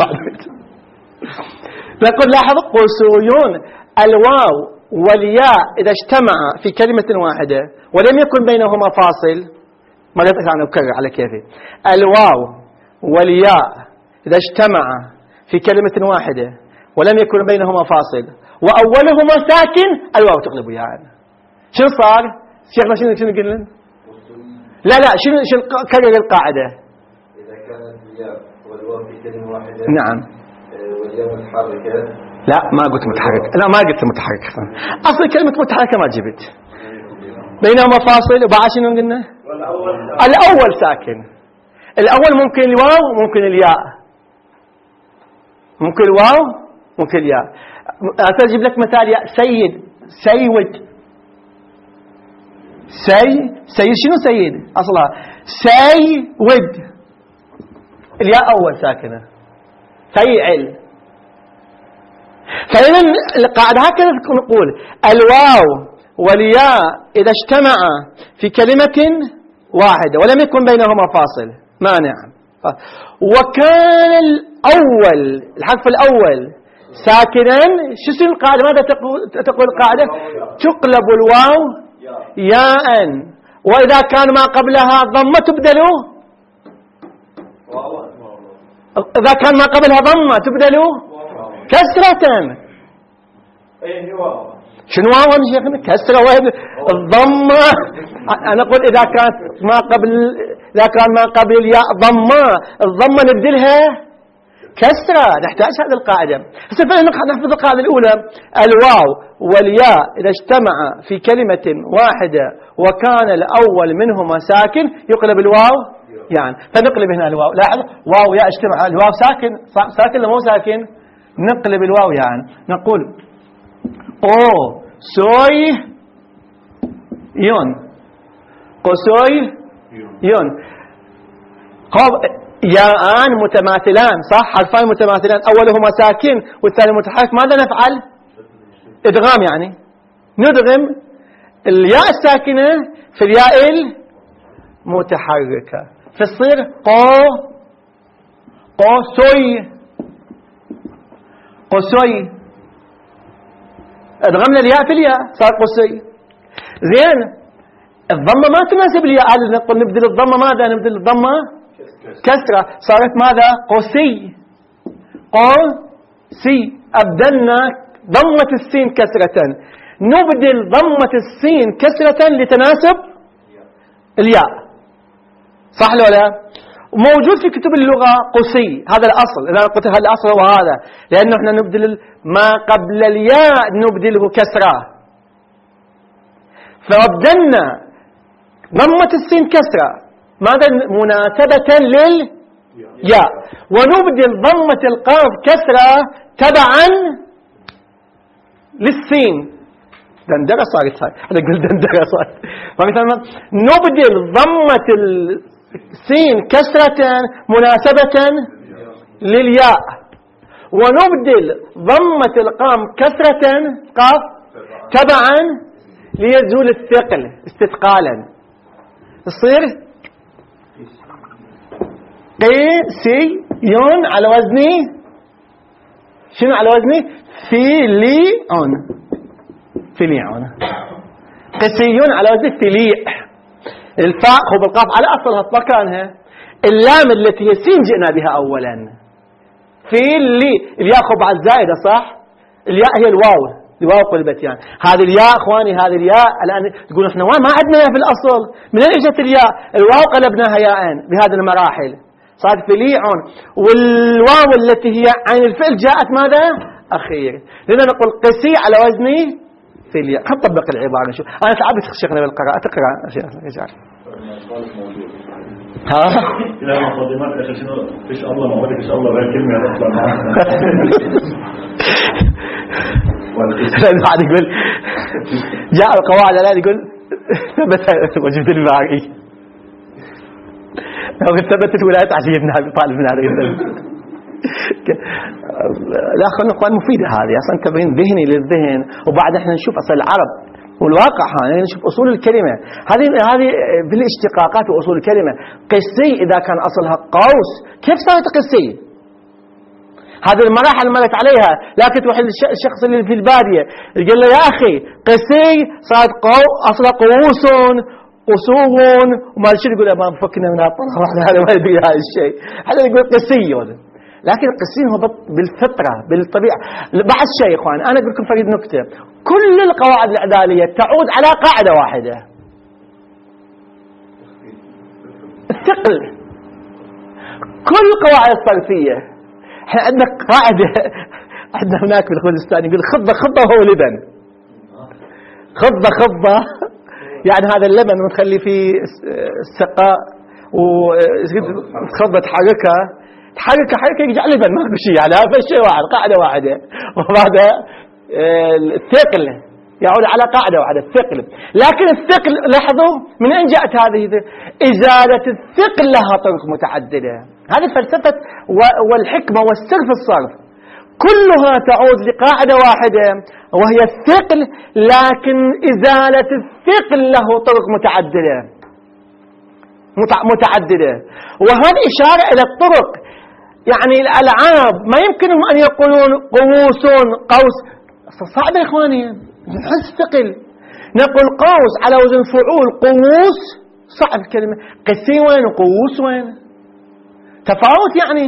نقول لاحظ قسويون، الواو والياء إذا اجتمعا في كلمة واحدة ولم يكن بينهما فاصل، ما قلت أنا أكرر على كيفي، الواو والياء إذا اجتمعا في كلمة واحدة ولم يكن بينهما فاصل وأولهما ساكن، الواو تقلب ياء. يعني. شنو صار؟ شيخنا شنو شنو قلنا؟ لا لا شنو شنو كرر القاعدة. إذا كانت الياء والواو في كلمة واحدة نعم والياء متحركة. لا ما قلت متحرك، لا ما قلت متحرك، أصل كلمة متحركة ما جبت، بينهما فاصل وبعد شنو قلنا؟ الأول ساكن، الأول ممكن الواو ممكن الياء، ممكن الواو ممكن الياء. أجيب لك مثال يا سيد، سيود، سي سيد شنو سيد أصلا؟ سيود، الياء أول ساكنة، فيعل. فإذا القاعدة هكذا نقول الواو والياء إذا اجتمعا في كلمة واحدة ولم يكن بينهما فاصل مانع، وكان الأول الحرف الأول ساكنا، شو اسم القاعدة؟ ماذا تقول تقول القاعدة؟ تقلب الواو ياء، وإذا كان ما قبلها ضمة تبدل، إذا كان ما قبلها ضمة تبدل كسرة. شنو واو يا شيخنا؟ كسرة وين الضمة؟ أنا أقول إذا كانت ما قبل إذا كان ما قبل الياء ضمة، الضمة نبدلها كسرة. نحتاج هذه القاعدة. هسه نحفظ القاعدة الأولى: الواو والياء إذا اجتمعا في كلمة واحدة وكان الأول منهما ساكن يقلب الواو يعني. فنقلب هنا الواو، لاحظ واو ياء اجتمع، الواو ساكن ساكن ولا مو ساكن؟ نقلب الواو يعني نقول قو سوي يون، قصوي يون. ياءان متماثلان صح، حرفان متماثلان، أولهما ساكن والثاني متحرك. ماذا نفعل؟ إدغام يعني ندغم الياء الساكنة في الياء المتحركة فتصير قو قصوي قصوي. أدغمنا الياء في الياء صار قصوي. زين الضمة ما تناسب الياء، نقول نبدل الضمة ماذا؟ نبدل الضمة كسرة، صارت ماذا؟ قوسي قوسي. أبدلنا ضمة السين كسرة، نبدل ضمة السين كسرة لتناسب الياء، صح ولا لا؟ موجود في كتب اللغة قوسي، هذا الأصل. إذا قلت هذا الأصل هو هذا، لأنه احنا نبدل ما قبل الياء نبدله كسرة، فأبدلنا ضمة السين كسرة ماذا؟ مناسبة للياء، ونبدل ضمة القاف كسرة تبعا للسين. دندرة صارت هاي، أنا أقول دندرة صارت. فمثلا نبدل ضمة السين كسرة مناسبة للياء، ونبدل ضمة القام كسرة قاف تبعا ليزول الثقل استثقالا. تصير قيسيون على وزني شنو؟ على وزني فيليون. فيليون قيسيون على وزن فيليع. الفاء هو بالقاف على أصلها في مكانها، اللام التي هي سين جئنا بها أولا. فيلي الياء خو بعد زائدة صح؟ الياء هي الواو، الواو قلبت يعني. هذه الياء اخواني، هذه الياء الآن تقول احنا ما عندنا في الأصل، من أين اجت الياء؟ الواو قلبناها ياءين بهذه المراحل صارت فيليعون، والواو التي هي عين الفعل جاءت ماذا؟ أخير. لذا نقول قسي على وزني فيليا. خل نطبق العبارة نشوف. أنا تعبت شيخنا بالقراءة، تقرأ شيخ يجعل ها لا مقدمات يا شنو فيش الله ما ودك إن الله غير كلمة أصلا لا بعد يقول جاء القواعد لا يقول ثبت وجود الباقي لو ثبتت ولاية علي بن أبي طالب بن علي لا أخوان أخوان مفيدة هذه أصلا تبين ذهني للذهن. وبعد احنا نشوف أصل العرب والواقع يعني نشوف أصول الكلمة هذه هذه بالاشتقاقات وأصول الكلمة. قسي إذا كان أصلها قوس كيف صارت قسي؟ هذه المراحل مرت عليها. لكن تروح الشخص اللي في البادية يقول له يا أخي قسي صارت قو أصلها قوس قصوون وما الشيء يقول ما فكنا من هذا ما يدري هذا الشيء. هذا يقول قسي، لكن القسي هو بالفطرة بالطبيعة. بعد شيء إخوان أنا أقول لكم فريد نكتة، كل القواعد الإعدادية تعود على قاعدة واحدة، الثقل. كل القواعد الصرفية احنا عندنا قاعدة عندنا هناك في الخوزستان يقول خضة خضة وهو لبن. خضة خضة يعني هذا اللبن ونخلي فيه السقاء وخضة تحركها تحرك حركة يرجع لبن، ما في شيء على هذا الشيء واحد، قاعدة واحدة. وهذا الثقل يعود على قاعدة واحدة الثقل. لكن الثقل لاحظوا من أين جاءت هذه؟ إزالة الثقل لها طرق متعددة. هذه فلسفة والحكمة والسر في الصرف كلها تعود لقاعدة واحدة وهي الثقل، لكن إزالة الثقل له طرق متعددة متعددة. وهذه إشارة إلى الطرق. يعني الألعاب ما يمكنهم أن يقولون قوس قوس، صعب يا إخواني نحس ثقل. نقول قوس على وزن فعول قوس صعب كلمة. قسي وين وقوس وين؟ تفاوت يعني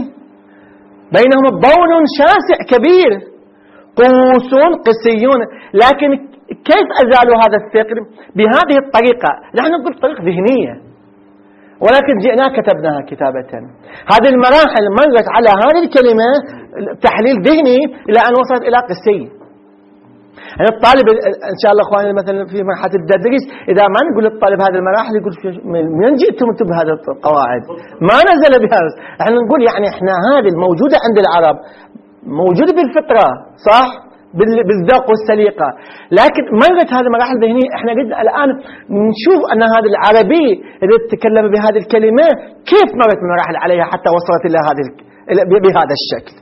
بينهم بون شاسع كبير. قوس قسيون، لكن كيف أزالوا هذا الثقل؟ بهذه الطريقة. نحن نقول طريقة ذهنية، ولكن جئنا كتبناها كتابة. هذه المراحل مرت على هذه الكلمة تحليل ذهني إلى أن وصلت إلى قسي. يعني الطالب إن شاء الله أخواني مثلا في مرحلة التدريس، إذا ما نقول للطالب هذه المراحل يقول من جئتم أنتم بهذه القواعد؟ ما نزل بها. احنا نقول يعني احنا هذه الموجودة عند العرب موجودة بالفطرة، صح؟ بالذوق والسليقة، لكن مرت هذه المراحل الذهنية. احنا قد الآن نشوف أن هذا العربي اللي تكلم بهذه الكلمة كيف مرت المراحل عليها حتى وصلت إلى هذه بهذا الشكل.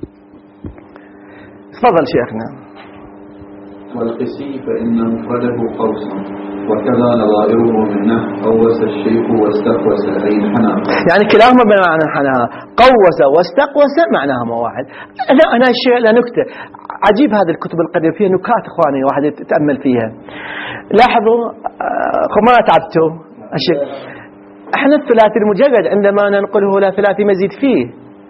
تفضل شيخنا. والقسي فإن مفرده قوس، وكذا نظائره منه قوس الشيخ واستقوس أي انحنى. يعني كلاهما بمعنى انحنى. قوس واستقوس معناهما واحد. أنا أنا شيء لا نكتة عجيب، هذه الكتب القديمة فيها نكات إخواني واحد يتأمل فيها. لاحظوا ما تعبتوا الشيء. احنا الثلاثي المجرد عندما ننقله لا ثلاثي مزيد فيه،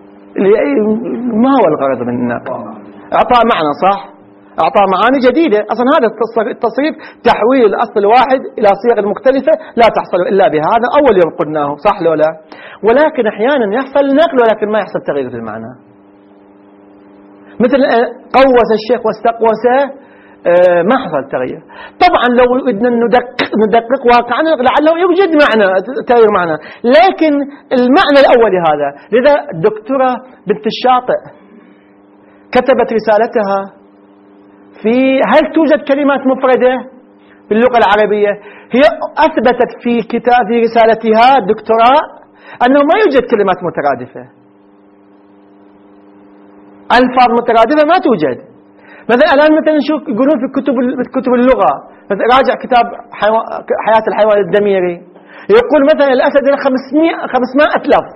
ما هو الغرض من النقل؟ أعطاء معنى، صح؟ أعطى معاني جديدة. أصلا هذا التصريف تحويل الأصل الواحد إلى صيغ مختلفة لا تحصل إلا بهذا. أول يوم قلناه، صح لو لا؟ ولكن أحيانا يحصل نقل ولكن ما يحصل تغيير في المعنى. مثل قوس الشيخ واستقوس، ما حصل تغيير. طبعا لو بدنا ندقق, ندقق واقعا لعله يوجد معنى تغيير معنى، لكن المعنى الأولي هذا. لذا الدكتورة بنت الشاطئ كتبت رسالتها في هل توجد كلمات مفردة باللغة العربية. هي أثبتت في كتاب في رسالتها الدكتوراه أنه ما يوجد كلمات مترادفة، ألفاظ مترادفة ما توجد. مثلا الآن مثلا نشوف يقولون في كتب كتب اللغة، مثلا راجع كتاب حياة الحيوان الدميري يقول مثلا الأسد له خمسمائة لفظ،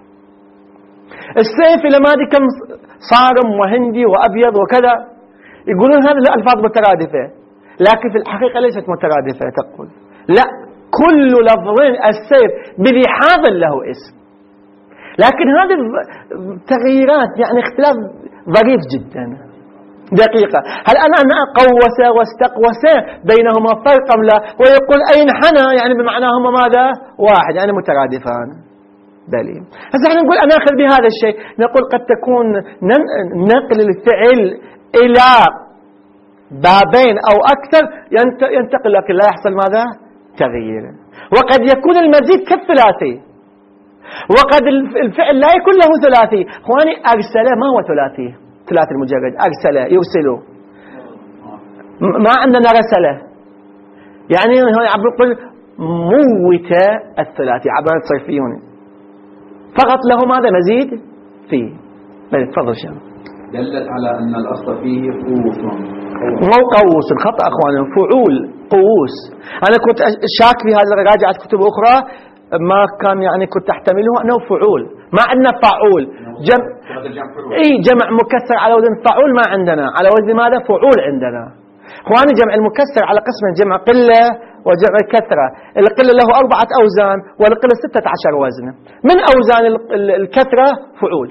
السيف إلى ما أدري كم صارم وهندي وأبيض وكذا. يقولون هذه الألفاظ مترادفة، لكن في الحقيقة ليست مترادفة. تقول لا، كل لفظين السيف بلحاظ له اسم، لكن هذه التغييرات يعني اختلاف ظريف جدا دقيقة. هل أنا أنا قوس واستقوس بينهما فرق أم لا؟ ويقول أي انحنى يعني بمعناهما ماذا؟ واحد، يعني مترادفان. دليل. هسه احنا نقول أنا أخذ بهذا الشيء، نقول قد تكون نقل الفعل إلى بابين أو أكثر ينتقل، لكن لا يحصل ماذا؟ تغيير. وقد يكون المزيد كالثلاثي، وقد الفعل لا يكون له ثلاثي. اخواني أرسل ما هو ثلاثي؟ ثلاثي المجرد أرسل يرسله، ما عندنا رسله. يعني هنا عبد القل موت الثلاثي عبارة صرفيون فقط له ماذا؟ مزيد فيه. بل تفضل شيخ. دلت على أن الأصل فيه قوس. مو قوس، خطأ أخواني، فعول قوس. أنا كنت شاك في هذا، راجعت كتب أخرى ما كان يعني كنت أحتمله أنه فعول، ما عندنا فعول. جمع إيه جمع مكسر على وزن فعول ما عندنا، على وزن ماذا؟ فعول عندنا. أخواني جمع المكسر على قسم، جمع قلة وجمع كثرة. القلة له أربعة أوزان والقلة ستة عشر وزن. من أوزان الكثرة فعول.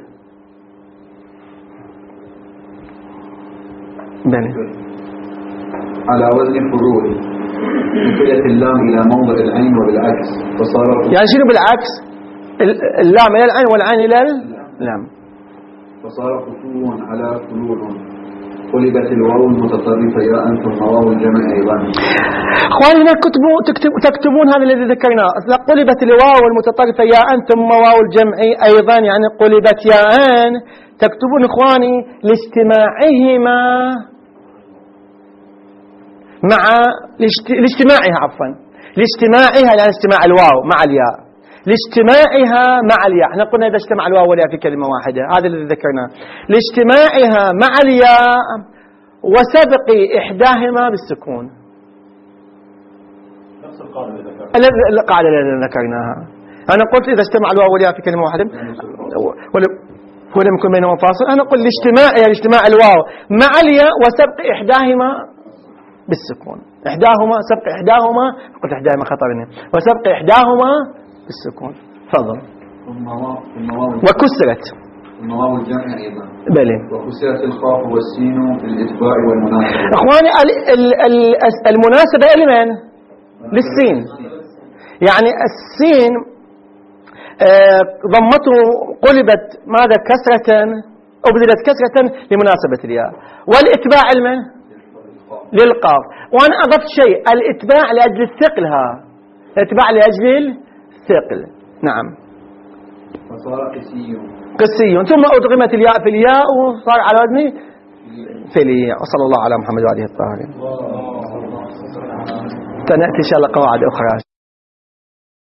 بني. على وزن فعول نقلت اللام إلى موضع العين وبالعكس فصار. يعني شنو بالعكس؟ اللام إلى العين والعين إلى اللام، فصار فتوه على فلول. قلبت الواو المتطرفة يا أنتم واو الجمع أيضا. أخواننا كتبوا تكتب تكتبون هذا الذي ذكرناه. قلبت الواو المتطرفة يا أنتم واو الجمع أيضا، يعني قلبت يا أن. تكتبون إخواني لاجتماعهما مع لاجتماعها عفوا لاجتماعها، يعني اجتماع الواو مع الياء، لاجتماعها مع الياء. احنا قلنا إذا اجتمع الواو والياء في كلمة واحدة، هذا الذي ذكرناه. لاجتماعها مع الياء وسبق إحداهما بالسكون. نفس القاعدة القاعدة التي ذكرناها. أنا قلت إذا اجتمع الواو والياء في كلمة واحدة ولم يكن بينهما فاصل، أنا قلت لاجتماع اجتماع الواو مع الياء وسبق إحداهما بالسكون. إحداهما سبق إحداهما، قلت إحداهما خطرني، وسبق إحداهما بالسكون. تفضل. وكسرت الواو الجمع أيضا. بلي. وكسرت الخاء والسين في الإتباع والمناسبة. إخواني المناسبة لمن؟ للسين. يعني السين ضمته قلبت ماذا كسرة أبدلت كسرة لمناسبة الياء، والإتباع لمن؟ للقاف. وأنا أضفت شيء، الإتباع لأجل الثقل، ها الإتباع لأجل الثقل. نعم. فصار قسي. قسي ثم أدغمت الياء في الياء وصار على وزن فلي. وصلى الله على محمد وعليه الطاهرين. سنأتي إن شاء الله قواعد أخرى.